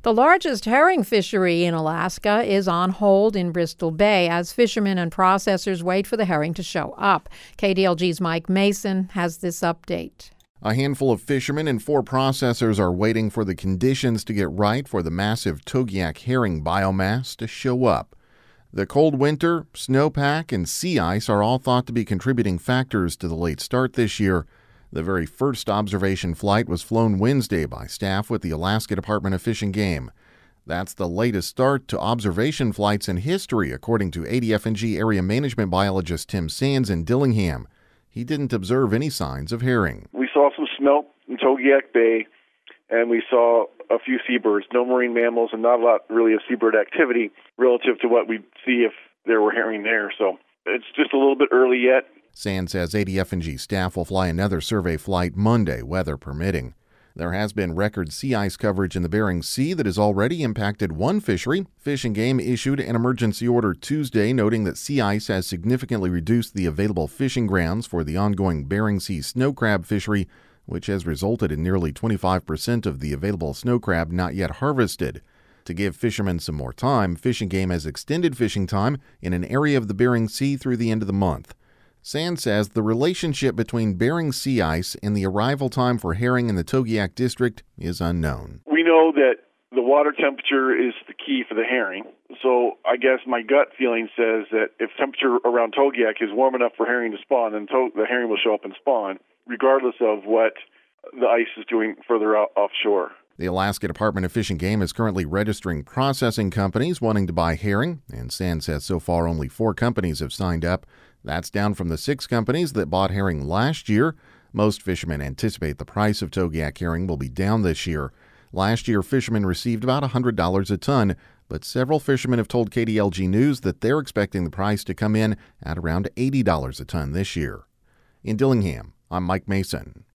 The largest herring fishery in Alaska is on hold in Bristol Bay as fishermen and processors wait for the herring to show up. KDLG's Mike Mason has this update. A handful of fishermen and 4 processors are waiting for the conditions to get right for the massive Togiak herring biomass to show up. The cold winter, snowpack, and sea ice are all thought to be contributing factors to the late start this year. The very first observation flight was flown Wednesday by staff with the Alaska Department of Fish and Game. That's the latest start to observation flights in history, according to ADF&G area management biologist Tim Sands in Dillingham. He didn't observe any signs of herring. We saw some smelt in Togiak Bay, and we saw a few seabirds, no marine mammals, and not a lot really of seabird activity relative to what we'd see if there were herring there. So it's just a little bit early yet. Sands says ADF&G staff will fly another survey flight Monday, weather permitting. There has been record sea ice coverage in the Bering Sea that has already impacted one fishery. Fish and Game issued an emergency order Tuesday, noting that sea ice has significantly reduced the available fishing grounds for the ongoing Bering Sea snow crab fishery, which has resulted in nearly 25% of the available snow crab not yet harvested. To give fishermen some more time, Fish and Game has extended fishing time in an area of the Bering Sea through the end of the month. Sands says the relationship between Bering sea ice and the arrival time for herring in the Togiak district is unknown. We know that the water temperature is the key for the herring. So I guess my gut feeling says that if temperature around Togiak is warm enough for herring to spawn, then the herring will show up and spawn, regardless of what the ice is doing further out offshore. The Alaska Department of Fish and Game is currently registering processing companies wanting to buy herring, and Sands says so far only 4 companies have signed up. That's down from the 6 companies that bought herring last year. Most fishermen anticipate the price of Togiak herring will be down this year. Last year, fishermen received about $100 a ton, but several fishermen have told KDLG News that they're expecting the price to come in at around $80 a ton this year. In Dillingham, I'm Mike Mason.